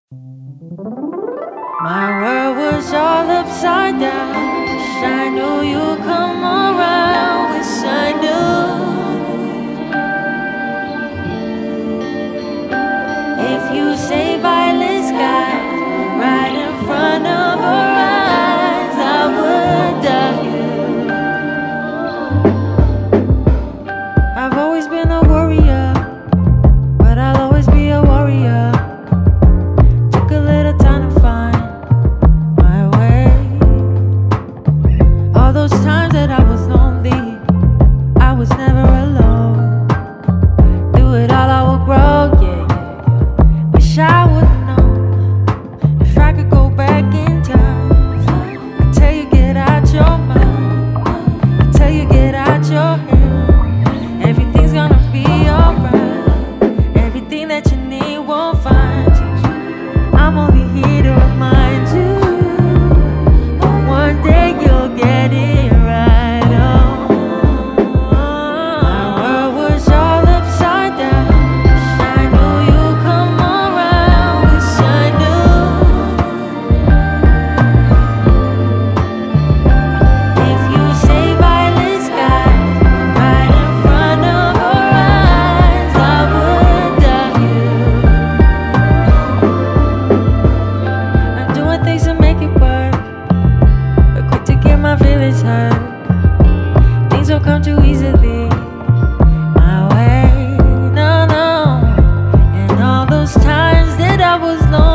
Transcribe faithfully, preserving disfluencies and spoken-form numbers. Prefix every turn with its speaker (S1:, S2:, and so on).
S1: My world was all upside down. Wish I knew you'd come around. Wish I knew. If you say violet skies right in front of her eyes, I would doubt you. I've always been a warrior, but I'll always be a warrior. Took a little time to find my way. All those times that I was lonely, I was never alone. Through it all I would grow, yeah, yeah, yeah. Wish I would've known. If I could go back in time, I'd tell you get out your mind, I'd tell you get out your head. Everything's gonna be alright. Everything that you need won't find you. I'm only here to remind you, but one day you'll get it right. Oh, my world was all upside down. Wish I knew you'd come around. Wish I knew. If you say violet skies right in front of her eyes, I would doubt you. I'm doing things to make it work, but quick to get my feelings hurt. Things don't come too easily my way, no, no. And all those times that I was lonely,